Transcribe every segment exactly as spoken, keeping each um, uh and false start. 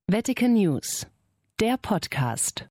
Vatican News, der Podcast.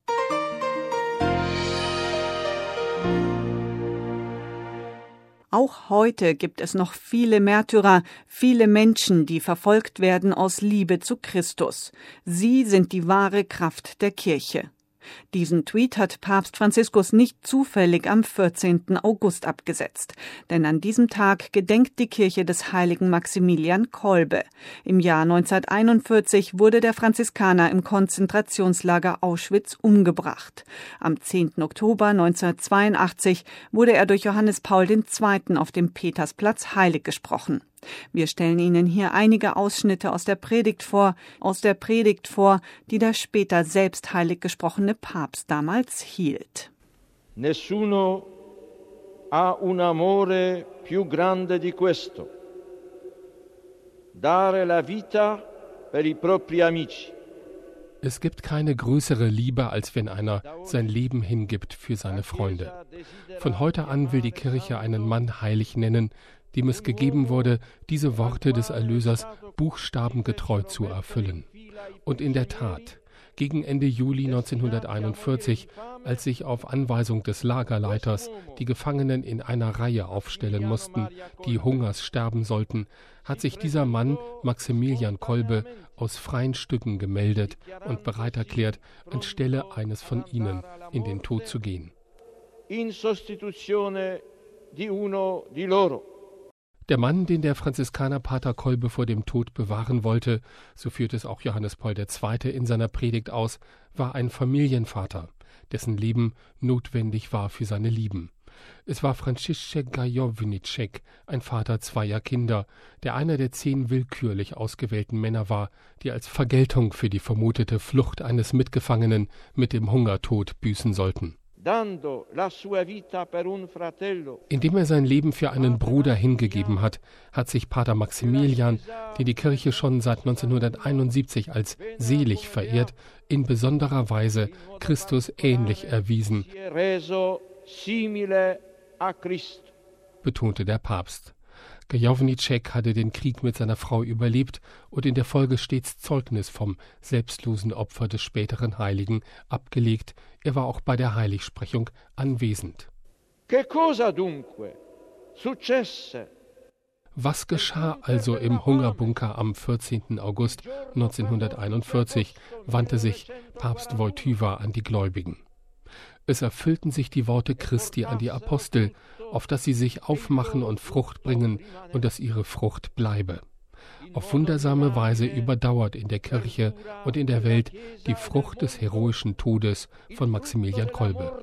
Auch heute gibt es noch viele Märtyrer, viele Menschen, die verfolgt werden aus Liebe zu Christus. Sie sind die wahre Kraft der Kirche. Diesen Tweet hat Papst Franziskus nicht zufällig am vierzehnten August abgesetzt. Denn an diesem Tag gedenkt die Kirche des heiligen Maximilian Kolbe. Im Jahr neunzehnhunderteinundvierzig wurde der Franziskaner im Konzentrationslager Auschwitz umgebracht. Am zehnten Oktober neunzehnhundertzweiundachtzig wurde er durch Johannes Paul der Zweite auf dem Petersplatz heilig gesprochen. Wir stellen Ihnen hier einige Ausschnitte aus der Predigt vor, aus der Predigt vor, die der später selbst heilig gesprochene Papst damals hielt. Nessuno ha un amore più grande di questo. Dare la vita per i propri amici. Es gibt keine größere Liebe, als wenn einer sein Leben hingibt für seine Freunde. Von heute an will die Kirche einen Mann heilig nennen, dem es gegeben wurde, diese Worte des Erlösers buchstabengetreu zu erfüllen. Und in der Tat, gegen Ende Juli neunzehnhunderteinundvierzig, als sich auf Anweisung des Lagerleiters die Gefangenen in einer Reihe aufstellen mussten, die Hungers sterben sollten, hat sich dieser Mann, Maximilian Kolbe, aus freien Stücken gemeldet und bereit erklärt, anstelle eines von ihnen in den Tod zu gehen. In sostituzione di uno di loro. Der Mann, den der Franziskaner Pater Kolbe vor dem Tod bewahren wollte, so führt es auch Johannes Paul der Zweite in seiner Predigt aus, war ein Familienvater, dessen Leben notwendig war für seine Lieben. Es war Franciszek Gajownicek, ein Vater zweier Kinder, der einer der zehn willkürlich ausgewählten Männer war, die als Vergeltung für die vermutete Flucht eines Mitgefangenen mit dem Hungertod büßen sollten. Indem er sein Leben für einen Bruder hingegeben hat, hat sich Pater Maximilian, den die Kirche schon seit neunzehnhunderteinundsiebzig als selig verehrt, in besonderer Weise Christus ähnlich erwiesen, betonte der Papst. Gajownicek hatte den Krieg mit seiner Frau überlebt und in der Folge stets Zeugnis vom selbstlosen Opfer des späteren Heiligen abgelegt. Er war auch bei der Heiligsprechung anwesend. Che cosa dunque successe? Was geschah also im Hungerbunker am vierzehnten August neunzehnhunderteinundvierzig, wandte sich Papst Wojtyła an die Gläubigen. Es erfüllten sich die Worte Christi an die Apostel, auf dass sie sich aufmachen und Frucht bringen und dass ihre Frucht bleibe. Auf wundersame Weise überdauert in der Kirche und in der Welt die Frucht des heroischen Todes von Maximilian Kolbe.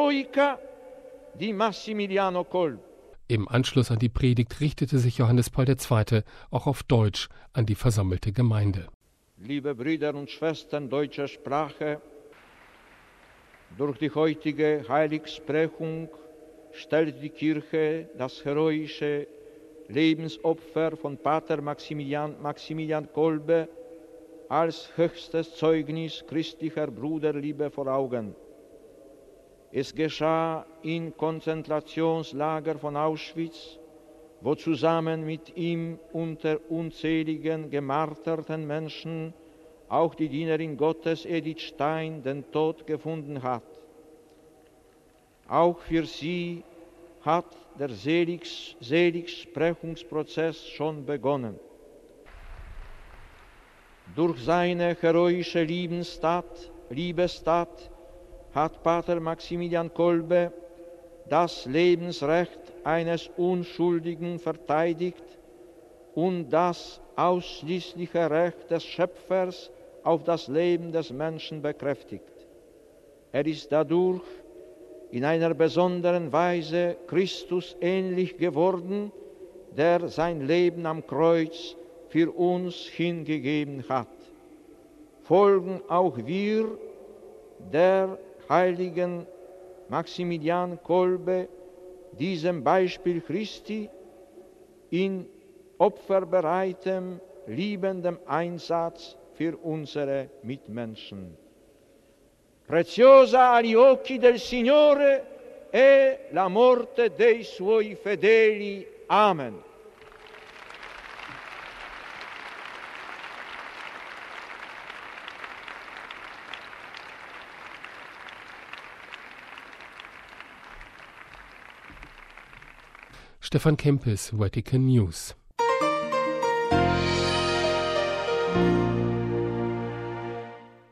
Im Anschluss an die Predigt richtete sich Johannes Paul der Zweite auch auf Deutsch an die versammelte Gemeinde. Liebe Brüder und Schwestern deutscher Sprache, durch die heutige Heiligsprechung stellt die Kirche das heroische Lebensopfer von Pater Maximilian, Maximilian Kolbe als höchstes Zeugnis christlicher Bruderliebe vor Augen. Es geschah im Konzentrationslager von Auschwitz, wo zusammen mit ihm unter unzähligen gemarterten Menschen auch die Dienerin Gottes Edith Stein den Tod gefunden hat. Auch für sie hat der Selig- Seligsprechungsprozess schon begonnen. Durch seine heroische Liebestat, Liebestat hat Pater Maximilian Kolbe das Lebensrecht eines Unschuldigen verteidigt und das ausschließliche Recht des Schöpfers auf das Leben des Menschen bekräftigt. Er ist dadurch in einer besonderen Weise Christus ähnlich geworden, der sein Leben am Kreuz für uns hingegeben hat. Folgen auch wir der heiligen Maximilian Kolbe diesem Beispiel Christi in opferbereitem, liebendem Einsatz für unsere Mitmenschen. Preziosa agli occhi del Signore è la morte dei suoi fedeli. Amen. Stefan Kempis, Vatican News.